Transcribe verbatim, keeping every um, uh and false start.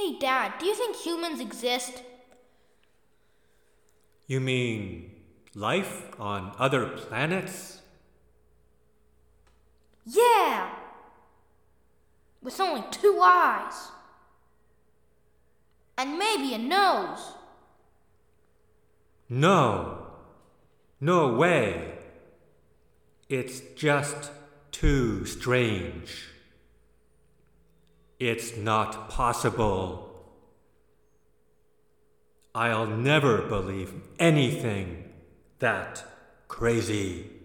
Hey, Dad, do you think humans exist? You mean life on other planets? Yeah! With only two eyes. And maybe a nose. No. No way. It's just too strange. It's not possible. I'll never believe anything that crazy.